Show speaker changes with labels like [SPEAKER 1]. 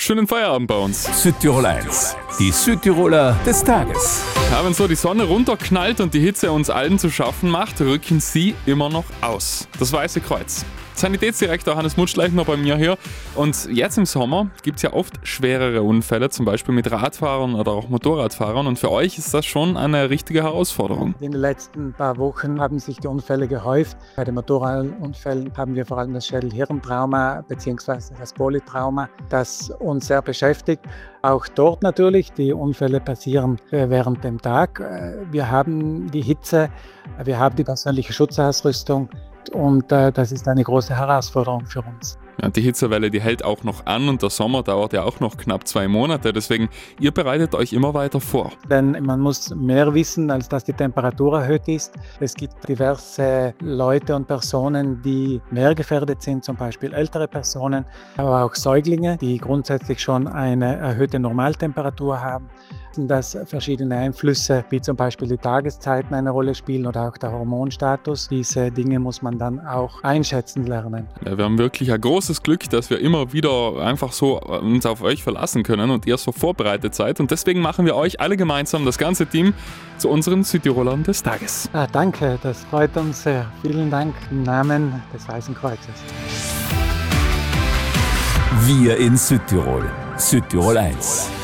[SPEAKER 1] schönen Feierabend bei uns.
[SPEAKER 2] Südtirol 1, die Südtiroler des Tages.
[SPEAKER 1] Ja, wenn so die Sonne runterknallt und die Hitze uns allen zu schaffen macht, rücken sie immer noch aus. Das Weiße Kreuz. Sanitätsdirektor Hannes Mutschleichner bei mir hier. Und jetzt im Sommer gibt es ja oft schwerere Unfälle, zum Beispiel mit Radfahrern oder auch Motorradfahrern. Und für euch ist das schon eine richtige Herausforderung.
[SPEAKER 3] In den letzten paar Wochen haben sich die Unfälle gehäuft. Bei den Motorradunfällen haben wir vor allem das Schädel-Hirn-Trauma bzw. das Polytrauma, das uns sehr beschäftigt. Auch dort natürlich, die Unfälle passieren während dem Tag. Wir haben die Hitze, wir haben die persönliche Schutzausrüstung. Und das ist eine große Herausforderung für uns.
[SPEAKER 1] Ja, die Hitzewelle, die hält auch noch an und der Sommer dauert ja auch noch knapp 2 Monate. Deswegen, ihr bereitet euch immer weiter vor.
[SPEAKER 3] Denn man muss mehr wissen, als dass die Temperatur erhöht ist. Es gibt diverse Leute und Personen, die mehr gefährdet sind, zum Beispiel ältere Personen, aber auch Säuglinge, die grundsätzlich schon eine erhöhte Normaltemperatur haben. Dass verschiedene Einflüsse, wie zum Beispiel die Tageszeiten, eine Rolle spielen oder auch der Hormonstatus. Diese Dinge muss man dann auch einschätzen lernen.
[SPEAKER 1] Ja, wir haben wirklich ein großes Glück, dass wir immer wieder einfach so uns auf euch verlassen können und ihr so vorbereitet seid. Und deswegen machen wir euch alle gemeinsam, das ganze Team, zu unseren Südtirolern des Tages.
[SPEAKER 3] Danke, das freut uns sehr. Vielen Dank im Namen des Weißen Kreuzes.
[SPEAKER 2] Wir in Südtirol. Südtirol 1.